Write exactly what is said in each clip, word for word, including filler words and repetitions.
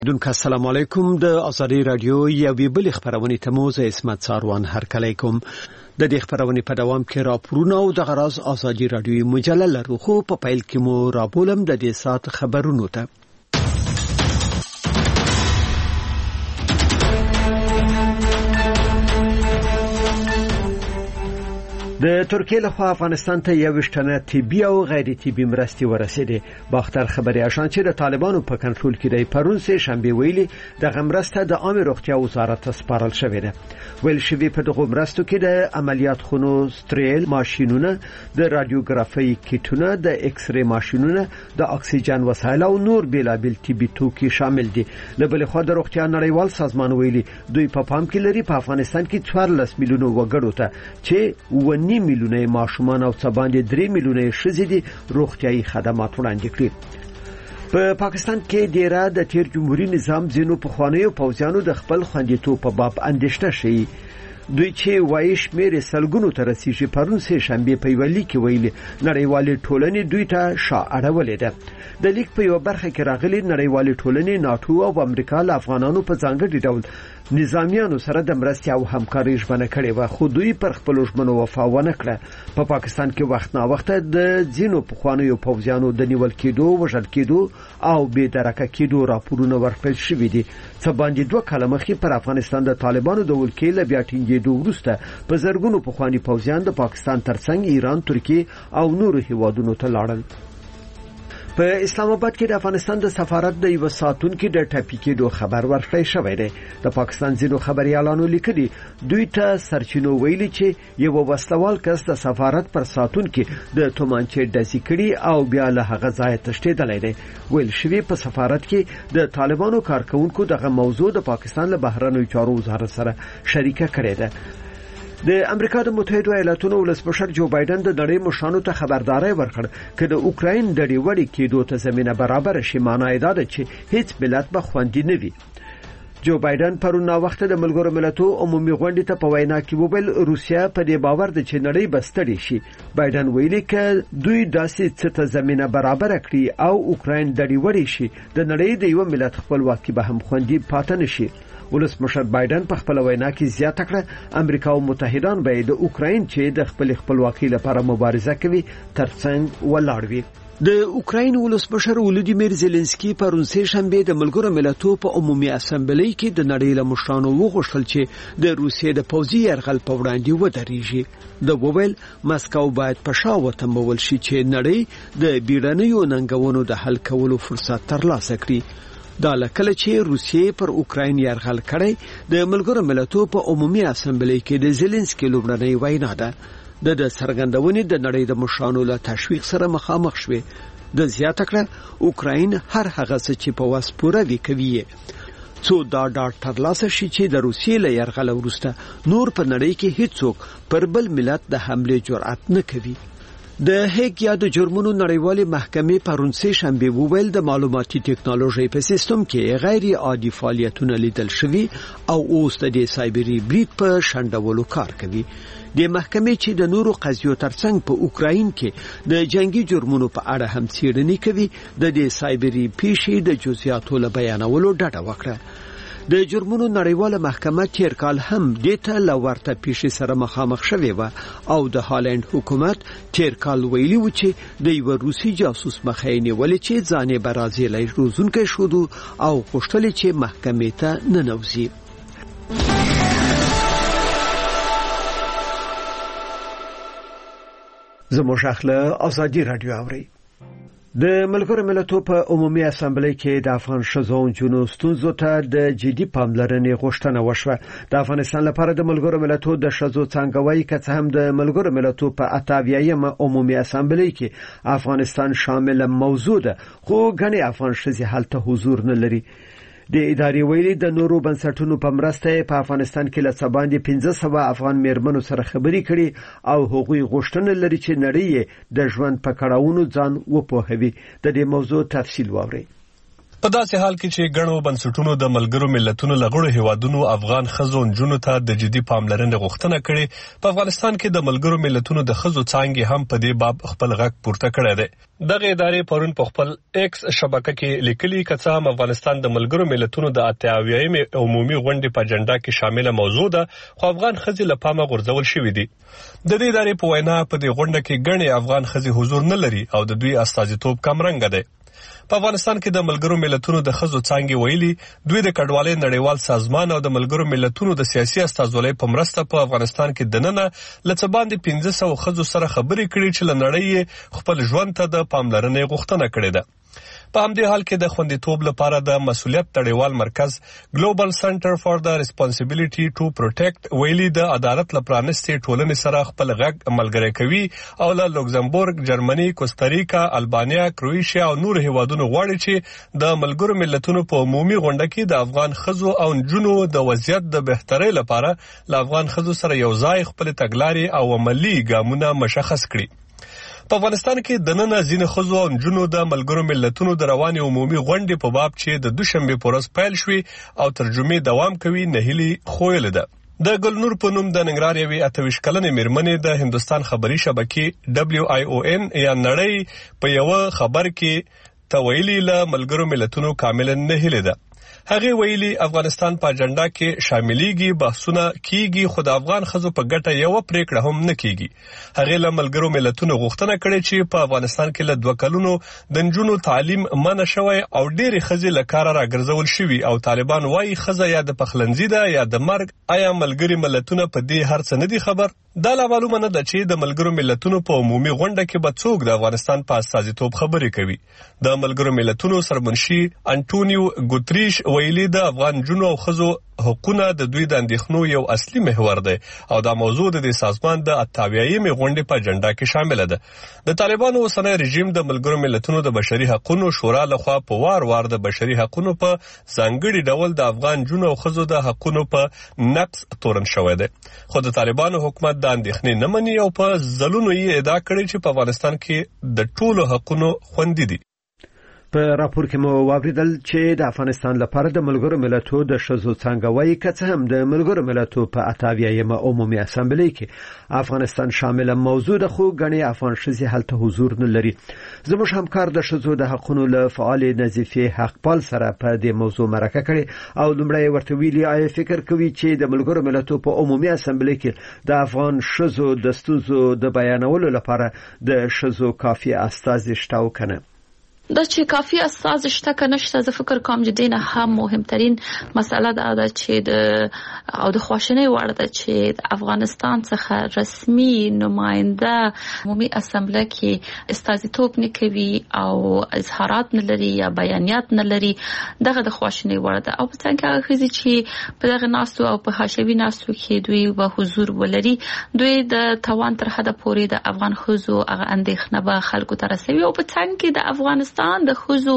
دونکو السلام علیکم د ازادي رادیو یوې بل خبرونه تموز اسمت ساروان هر کله کوم د دې خبرونه په دوام کې راپورونه او د غراز ازادي رادیو مجله لرو خو په پیل کې مو راپورم د دې سات خبرونو ته د ترکیه له خوا افغانستان ته یو شتنه طبي او غیر طبي مرستې ورسېدې. باختر خبري اژانس چې د طالبانو په کنټرول کې دی پرون سه شنبه ویلي د غمرسته د عامه روغتیا وزارت سپارل شوې ده. ویل شوی په دغه مرستو کې د عملیات خونو ستریل ماشينونه، د رادیوګرافي کیټونه، د ایکس ری ماشينونه، د اکسیجن وسایل او نور بیلابل طبي توکي شامل دي. له بل خوا د روغتیا نړیوال سازمان ویلي دوی په پام کې لري په افغانستان کې څوارلس میلیونه وګړو ته چې ونی میلیونه ماشومان او څه باندې درې میلیونه ښځې دي روغتيایي خدمات وړاندې کړي. په پاکستان کې ډیره د تیر جمهوریت نظام ځینو په خوانیو پوځیانو د خپل خوندیتوب په باب اندېښنه شي. دوی چې وایي شمېر سلګونو ته رسیدي پرون سه شنبه په ویلي کې ویلي نړیوالې ټولنې دوی ته شا اړولې ده. د لیک په یو برخه کې راغلي نړیوالې ټولنې ناتو او امریکا له افغانانو په ځانګړي ډول نظامیانو سره د مرستې او همکارۍ ژمنه کړې و خو دوی پر خپل ژمنو وفا ونه کړه. په پا پاکستان کې وخت نا وخت د ځینو پخوانیو پوځیانو د نیول کېدو، وژل کېدو او بې درکه کېدو راپورونه ورکړل شوي دي. څه باندې دوه کاله مخکې پر افغانستان د طالبانو د ولکې له بیا ټینګېدو وروسته په زرګونو پخواني پوځیان د پاکستان ترڅنګ ایران، ترکیه او نورو هیوادونو ته لاړل. په اسلام آباد کې د افغانستان د سفارت د یو ساتونکو د ټاپي کېدو خبر ورکړی شوی دی. د پاکستان ځینو خبريالانو لیکلي دوی ته سرچینو ویلي چې یو وسلوال کس د سفارت پر ساتونکو د تومانچې ډزې کړي او بیا له هغه ځای تښتېدلی دی. ویل شوی په سفارت کې د طالبانو کارکونکو دغه موضوع د پاکستان له بهرنیو چارو وزارت سره شریکه کړې ده. د امریکا د متحده ایالاتونو ولسمشر جو بایدن د نړۍ مشرانو ته خبرداري ورکړه چې د اوکراین د ډیوړي کېدو ته زمينه برابر شي. معنی دا ده چې هیڅ ملت به خوندي نه وي. جو بایدن پرون وخت د ملګرو ملتونو عمومي غونډې ته په وینا کې وویل روسیا په دې باور ده چې نړۍ بستړي شي. بایدن ویلي چې دوی داسې څه ته زمينه برابر کړي او اوکراین د ډیوړي شي د نړۍ د یو ملت خپلواکي به هم خوندي پاتې نشي. ولسمشر بایدن په خپل وینا کې زیاته کړه امریکا او متحدان به د اوکراین چې د خپل خپلواکۍ لپاره مبارزه کوي ترڅنګ ولاړ وي. د اوکراین ولسمشر ولودیمیر زيلنسکي پرون سه شنبه د ملګرو ملتونو په عمومي اسامبلې کې د نړۍ له مشرانو وغوښتل چې د روسیې د پوځي یرغل په وړاندې ودرېږي. د وویل مسکو باید په شا وتمول شي چې نړۍ د بیړنیو ننګونو د حل کولو فرصت ترلاسه کړي. دا لکه چې روسیې پر اوکراین یرغل کړی د ملګرو ملتونو په عمومي اسامبلې کې د زيلنسکي لومړنۍ وینا ده. د سرګندونې د نړۍ د مشرانو له تشویق سره مخامخ شوه. د زیاته کړه اوکراین هر هغه څه چې په واس پوره وکوي څو دا ډاټ ترلاسه شي چې د روسیې له یرغل وروسته نور په نړۍ کې هیڅوک پر بل ملت د حمله جرأت نه کوي. د هیګ یا د جرمونو نړیوالې محکمې پرون سه شنبه وویل د معلوماتي ټکنالوژي په سیستم کې غیر عادي فعالیتونه لیدل شوي او اوس د سایبری برید په شندولو کار کوي. د محکمې چې د نورو قضیو ترڅنګ په اوکراین کې د جنگي جرمونو په اړه هم څېړنې کوي د دې سایبری پیښې د جزئیاتو له بیانولو ډډه وکړه. د جرمونو نړیواله محکمه تیر کال هم دیته لورته پیښې سره مخامخ شوې و او د هالند حکومت تیر کال ویلي و چې د یو روسي جاسوس مخې نیولې چې ځانې برازیلي روزونکې شو او غوښتل چې محکمې ته ننوځي. زموږ اخله ازادي رادیو اوري. د ملګرو ملتونو په عمومي اسامبلې کې د افغان ښځو او نجونو ستونزو ته د جدي پاملرنې غوښتنه وشوه. د افغانستان لپاره د ملګرو ملتونو د ښځو څنګهوي که څه هم د ملګرو ملتونو په اتاویایم عمومي اسامبلې کې افغانستان شامل موضوع ده خو غني افغان ښځې هلته حضور نه لري. د ادارې ویلي د نورو بنسټونو په مرسته په افغانستان کې له سباندې پنځه سوه افغان میرمنو سره خبرې کړي او هغوی غوښتنه لري چې نړۍ د ژوند په کړهونو ځان وپوهوي. د دې موضوع تفصیل واوري. په داسې حال کې چې ګڼو بنسټونو د ملګرو ملتونو لغړو هیوادونو افغان ښځو نجونو ته د جدي پاملرنې غوښتنه کړې، په افغانستان کې د ملګرو ملتونو د ښځو څانګې هم په دې باب خپل غږ پورته کړی دی. دغه ادارې پرون په خپل ایکس شبکه کې لیکلي که څه هم افغانستان د ملګرو ملتونو د اته اویایم عمومي غونډې په اجنډا کې شامله موضوع ده، خو افغان ښځې له پامه غورځول شوي دي. د دې ادارې په وینا په دې غونډه کې ګڼې افغان ښځې حضور نه لري او د دوی استازیتوب کمرنګه دی. په افغانستان کې د ملګرو ملتونو د ښځو څانګې ویلي دوی د کډوالۍ نړیوال سازمان او د ملګرو ملتونو د سیاسي استازولۍ په مرسته په افغانستان کې دننه له څه باندې پنځه سوه ښځو سره خبرې کړي چې له نړۍ خپل ژوند ته د پاملرنې غوښتنه کړې ده. په همدې حال کې د خوندیتوب لپاره د مسؤلیت نړیوال مرکز ګلوبل سنټر فار د ریسپانسیبিলিټي ټو پروټیکټ ویلي د عدالت لپرانستې ټولنې سره خپل غږ ملګری کوي او له لوکزمبورګ، جرمني، کوستاریکا، البانیا، کروئیشیا او نور هیوادونو غواړي چې د ملګرو ملتونو په عمومي غونډه کې د افغان ښځو او نجونو د وضعیت د بهترۍ لپاره له افغان ښځو سره یو ځای خپل تګلارې او عملی ګامونه مشخص کړي. په افغانستان کې د نن ځینې ښځو او نجونو د ملګرو ملتونو د روانې عمومي غونډې په باب چې د دوشنبې په ورځ پیل شوې او ترجمې دوام کوي نهیلي ښویلې ده. د ګلنور په نوم د ننګرهار یوې اته ویشت کلنې مېرمنې د هندوستان خبري شبکې ډبلیو آی او ان یا نړۍ په یوه خبر کې ته ویلي له ملګرو ملتونو کاملا نهیلې ده. هغه ویلي افغانستان په اجنډا کې شاملېږي، بحثونه کیږي، خو د افغان ښځو په ګټه یو پریکړه هم نه کیږي. هغه له ملګرو ملتونو غوښتنه کړې چې په افغانستان کې له دوه کلونو د نجونو تعلیم منع شوی او ډېرې ښځې له کاره راګرځول شوي او طالبان وایي ښځه یا د پخلنځي ده یا د مرګ. آیا ملګري ملتونه په دې هر څه نه دي خبر؟ دا لا معلومه نه ده چې د ملګرو ملتونو په عمومي غونډه کې به څوک د افغانستان په استازیتوب خبرې کوي. د ملګرو ملتونو سرمنشي انټونیو ګوتریش ویلي د افغان نجونو او ښځو حقونه د دوی د اندېښنو یو اصلي محور دی او دا موضوع د دې سازمان د اته اویایم غونډې په اجنډا کې شامله ده. د طالبانو اوسنی رژیم د ملګرو ملتونو د بشري حقوقو شورا لخوا په وار وار د بشري حقوقو په ځانګړي ډول د افغان نجونو او ښځو د حقوقو په نقض تورن شوی دی، خو د طالبانو حکومت د اندېښنې نه مني او په ځلونو یې ادعا کړې چې په افغانستان کې د ټولو حقوقو خوندي دي. په راپور کې مو واوریدل چې د افغانستان لپاره د ملګرو ملتونو د ښځو څانګه وایي که څه هم د ملګرو ملتونو په اته اویایم عمومي اسامبلې کې افغانستان شامل موضوع ده، خو ګڼې افغان ښځې هلته حضور نه لري. زموږ همکار د ښځو د حقوقو له فعال نظیفې حقپال سره په دې موضوع مرکه کړې او لومړی ورته ویلي آیا فکر کوي چې د ملګرو ملتونو په عمومي اسامبلې کې د افغان ښځو د ستونزو د بیانولو لپاره د ښځو کافي استازي شته او کنه؟ دا چې کافی اساس شته کنه شته، زه فکر کوم چې دینه هم مهمترین مسله دا ده چې د او د خواشنۍ وړ ده چې د افغانستان څخه رسمي نماینده عمومي اسامبله کې استازیتوب نه کوي او اظهارات نه لري یا بیانیات نه لري. دغه د خواشنۍ وړ ده او په څنګه هغه خزي چې په دغه ناستو او په حاشوي ناستو کې دوی به حضور ولري، دوی د توان تر حده پورې د افغان ښځو هغه اندېښنه به خلکو ته رسوي او په څنګه کې د افغانستان د ښځو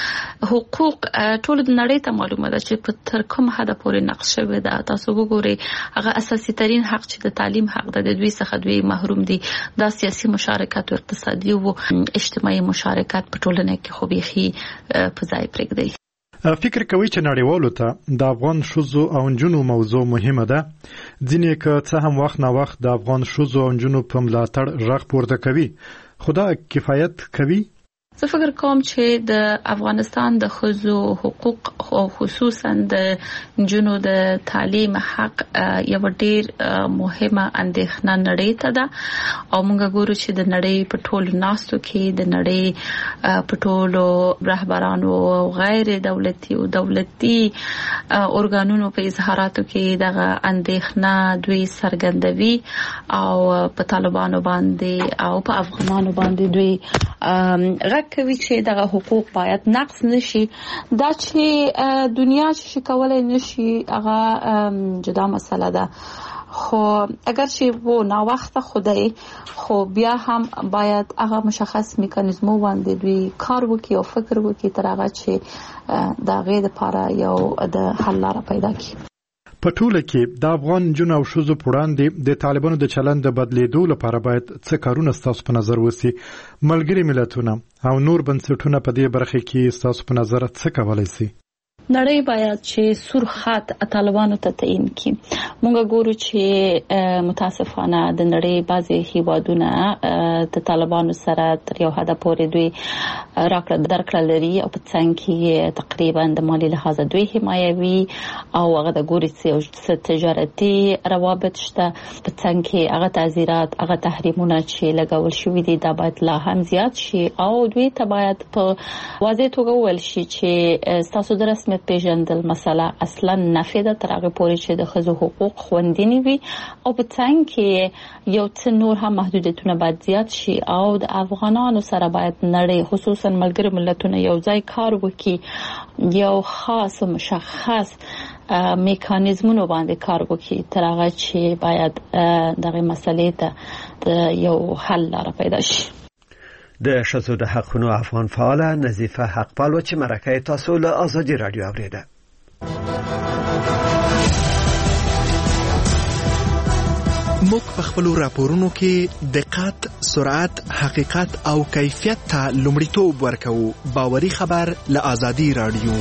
حقوق ټول د نړۍ ته معلومه ده چې په تر کوم حد پورې نقش شوی ده. تاسو وګورئ هغه اساسي ترين حق چې د تعلیم حق ده د دوی څخه دوی محروم دي. دا سیاسي مشارکت او اقتصادي او اجتماعي مشارکت په ټولنه کې خو بيخي په ځای پرېږدي. فکر کوي چې نړیوالو ته د افغان ښځو او نجونو موضوع مهمه ده، ځینې که څه هم وخت نه وخت د افغان ښځو او نجونو په ملاتړ غږ پورته کوي، خو دا کفایت کوي؟ زه فکر کوم چې د افغانستان د ښځو حقوق او خصوصا د نجونو د تعلیم حق یو ډیر مهمه اندېښنه نړۍ ته ده او موږ ګورو چې د نړۍ په ټولو ناستو کې د نړۍ په ټولو رهبرانو او غیر دولتي او دولتي اورګانونو په اظهاراتو کې دغه اندېښنه دوی څرګندوي او په طالبانو باندې او په افغانانو باندې دوی کوي چې دغه حقوق باید نقض نشي. دا چې دنیا چې کولای نشي هغه جدا مسله ده، خو اگر چې وو نا وخت خدای خو بیا هم باید هغه مشخص میکانیزمو باندې دوی کار وکړي او فکر وکړي تر هغه چې دا غیر لپاره یو د حل لاره پیدا کړي. په ټوله کې د افغان جن او شوزو پوړاندې د طالبانو د چلند د بدلیدو لپاره باید څه کارونه ستاسو په نظر وسی؟ ملګری ملتونه او نور بنسټونه په دې برخه کې ستاسو په نظر څه کولای شي؟ نړۍ باید چې سور خط طالبانو ته تعین کړي. موږ ګورو چې متاسفانه د نړۍ بعضي هیوادونه د طالبانو سره تر یو حد پورې دوی راکړه درکړه لري او په څنګه کې تقریبا د مالی لحاظ دوی حمایوي او هغه د ګوري چې تجارتي روابط شته، په څنګه کې هغه تعزیرات هغه تحریمونه چې لګول شوی دي دا باید لا هم زیات شي او دوی ته باید په واضح توګه وویل شي چې تاسو د رسمیت پیژندل مسله اصلا نفي ده تر هغه پورې چې د ښځو حقوق خوندي وي او په څنګه کې یو څه نور هم محدودیتونه باید زیات شي او د افغانانو سره باید نړۍ خصوصا ملګری ملتونه یو ځای کار وکړي، یو خاص مشخص میکانیزمونو باندې کار وکړي تر هغه چې باید دغه مسلې ته یو حل لاره پیدا شي. د ښځو د حقونو افغان فعاله نظیفه حقپالو چې مرکه تاسو له آزادي رادیو اوریده. موږ په خپل راپورونو کې دقت، سرعت، حقیقت او کیفیت ته لومړیتوب ورکوو. باوري خبر له آزادي رادیو.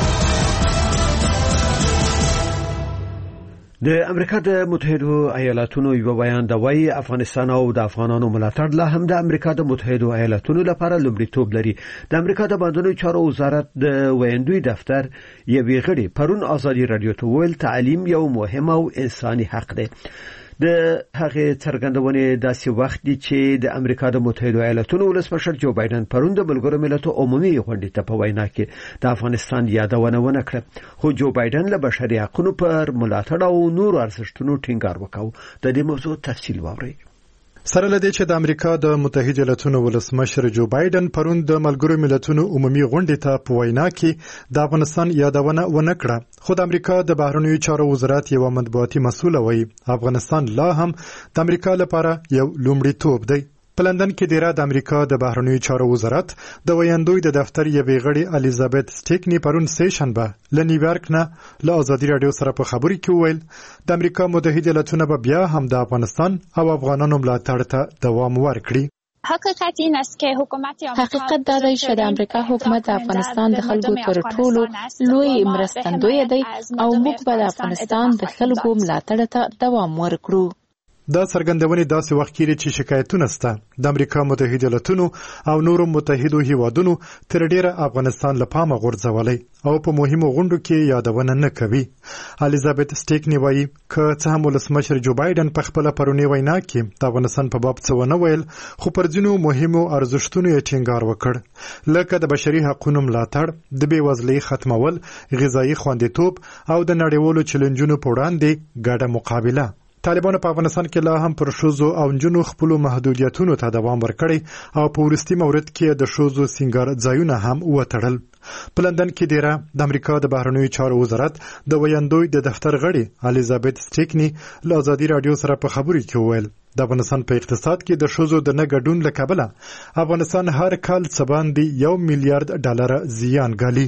د امریکا د متحدو ایالاتونو یو بیان د وایي افغانستان او د افغانانو ملاتړ لا هم د امریکا د متحدو ایالاتونو لپاره لومړیتوب لري. د امریکا د بهرنیو چارو وزارت د ویندوی دفتر یوې غړي پرون آزادي رادیو ته ویل تعلیم یو مهم او انساني حق دی. د هغه څرګندونې داسې وخت دی چې د امریکا د متحدو ایالاتونو ولسمشر جو بایدن پرون د ملګرو ملتونو عمومي غونډې ته په وینا کې د افغانستان یادونه ونه کړه، خو جو بایدن له بشري حقوقو پر ملاتړ او نور ارزښتونو ټینګار وکاو. د دې موضوع تفصیل واورئ. سره لدې چې د امریکا د متحده ایالاتونو ولسمشر جو بایدن پرون د ملګرو ملتونو عمومي غونډې ته په وینا کې د افغانستان یادونه ونه کړه، خو د امریکا د بهرنیو چارو وزارت یو مطبوعاتي مسؤل وایي افغانستان لا هم د امریکا لپاره یو لومړیتوب دی. په لندن کې دیره د امریکا د بهرنیو چارو وزارت د ویندوی د دفتر یوې غړي الیزابت سټیکنی پرون سه شنبه له نیویارک نه له آزادي رادیو سره په خبري کې وویل د امریکا متحده ایالاتونه به بیا هم د افغانستان او افغانانو ملاتړ ته دوام ورکړي. حقیقت این است که حکومت حقیقت دا دی چې د امریکا حکومت د افغانستان د خلکو تر ټولو لوی مرستندوی دی او موږ به د افغانستان د خلکو ملاتړ ته دوام ورکړو. دا څرګندونې داسې وخت کې چې شکایتونه سته د امریکا متحده ایالاتونو او نورو متحدو هیوادونو تر ډیره افغانستان له پامه غورځولای او په مهمو غونډو کې یادونه نه کوي. الیزابت سټیکنی وایي که څه هم ولسمشر جو بایدن په خپل پرونی وینا کې د افغانستان په باب څه ونه ویل، خو پر ځینو مهمو ارزښتونو یې ټینګار وکړ، لکه د بشري حقوقو ملاتړ، د بېوزلۍ ختمول، غذایي خوندیتوب او د نړیوالو چیلنجونو په وړاندې ګډه مقابله. طالبانو په افغانستان کې لا هم پر ښځو او نجونو خپل محدودیتونو ته دوام ورکړي او په وروستي مورد کې د ښځو سینګار ځایونه هم وتړل. په لندن کې دیره د امریکا د بهرنیو چارو وزارت د ویندوی د دفتر غړي الیزابت سټیکنی له آزادي رادیو سره په خبري کې وویل د افغانستان په اقتصاد کې د ښځو د نه ګډون له کبله افغانستان هر کال څه باندې یو میلیارډ ډالر زیان ګالي.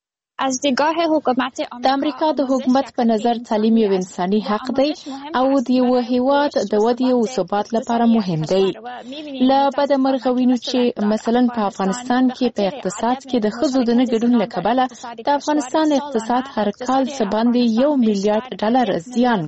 از دیدگاه حکومت د امریکا د حکومت په نظر تعلیم یو انساني حق دی او د یو هیواد د ودې او ثبات لپاره مهم دی. له بده مرغه وینو چې مثلا په افغانستان کې په اقتصاد کې د ښځو د نه ګډون له کبله د افغانستان اقتصاد هر کال څه باندې یو میلیارډ ډالر زیان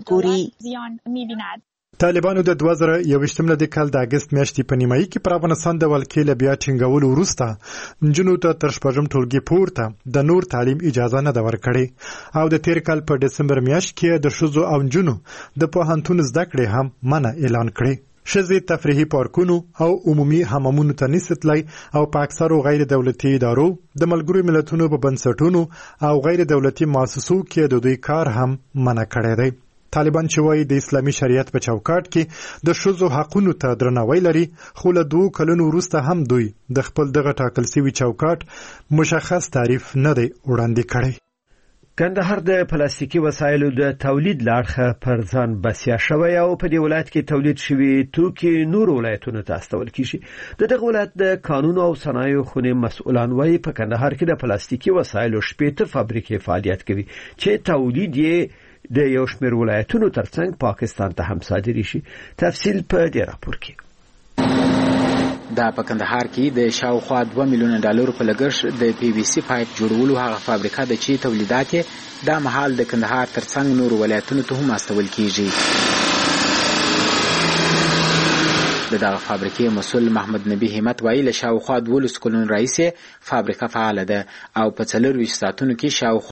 ګوري. طالبانو د دوه زره یوویشتم د کال د اگست میاشتې په نیمایي کې پر افغانستان د ولکې له بیا ټینګولو وروسته نجونو ته تر شپږم ټولګي پورته د نور تعلیم اجازه نه ده ورکړې او د تیر کال په دسمبر میاشت کې د ښځو او نجونو د پوهنتون زده کړې هم منع اعلان کړې. ښځې تفریحي پارکونو او عمومي حمامونو ته نشي تللی او په اکثرو غیر دولتي ادارو د ملګرو ملتونو په بنسټونو او غیر دولتي مؤسسو کې د دوی کار هم منع کړی دی. طالبان چې وایي د اسلامي شریعت په چوکاټ کې د ښځو حقونو ته درناوی لري، خو له دوه کلونو وروسته هم دوی د خپل دغه ټاکل شوي چوکاټ مشخص تعریف نه دی وړاندې کړی. کندهار د پلاستیکي وسایلو د تولید لارښه پر ځان بسیا شوی او په دې ولایت کې تولید شوي توکي نور ولایتونو ته استول کیږي. د دغه ولایت د قانون او صنایعو خونې مسؤلان وایي په کندهار کې د پلاستیکي وسایلو شپږ فابریکې فعالیت کوي چې تولید یې د یو شمېر ولایتونو ترڅنګ پاکستان ته هم صادري شي. تفصیل په دې راپور کې. دا په کندهار کې د شاوخوا دوه میلیونه ډالر په لګښت د پی وی سی پایپ جوړولو هغه فابریکه د چې تولیدات د محل د کندهار ترڅنګ نور ولایتونو ته هم استول کیږي. د دغه فابریکې مسؤل محمد نبی همت وایي له شاوخوا دولس کلونو راهیسې فابریکه فعاله ده او په څلور ویشت ساعتونو کې شاوخوا